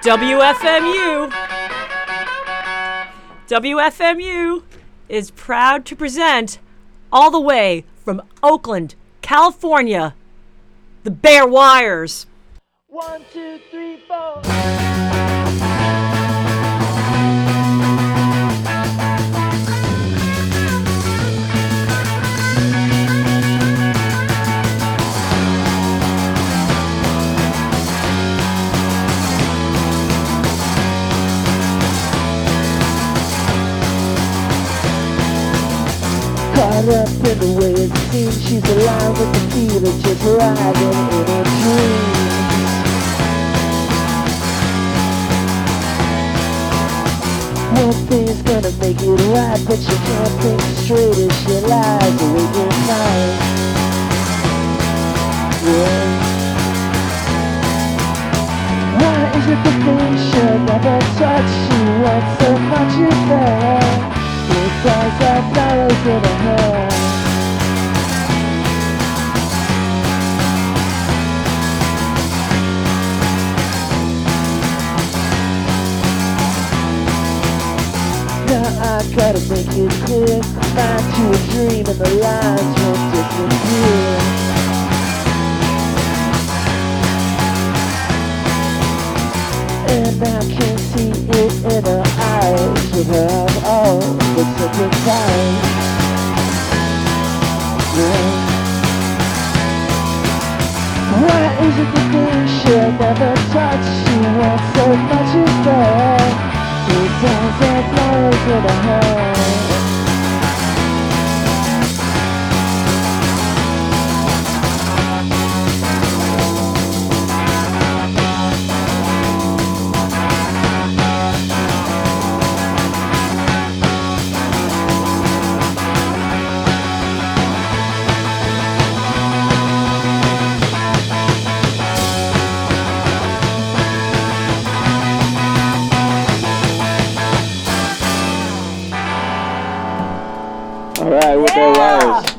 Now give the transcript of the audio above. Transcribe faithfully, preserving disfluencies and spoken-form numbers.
W F M U. W F M U is proud to present, all the way from Oakland, California, the Bare Wires. One, two, three, four. Caught up in the way it seems, she's alive with the feeling, just riding in a dream. One thing's gonna make it right, but she can't think straight as she lies awake at night. Yeah. Why is it the thing she'll never touch? She wants so much of that. With eyes like flowers in her hair. Now I gotta make it clear, find you a dream and the lines won't disappear. And I can see it in her eyes. With her I'm all but sacrifice. Yeah. Why is it the thing she'll never touch? She wants so much of that. It sounds like flowers in her hair. All right, we're Bare Wires.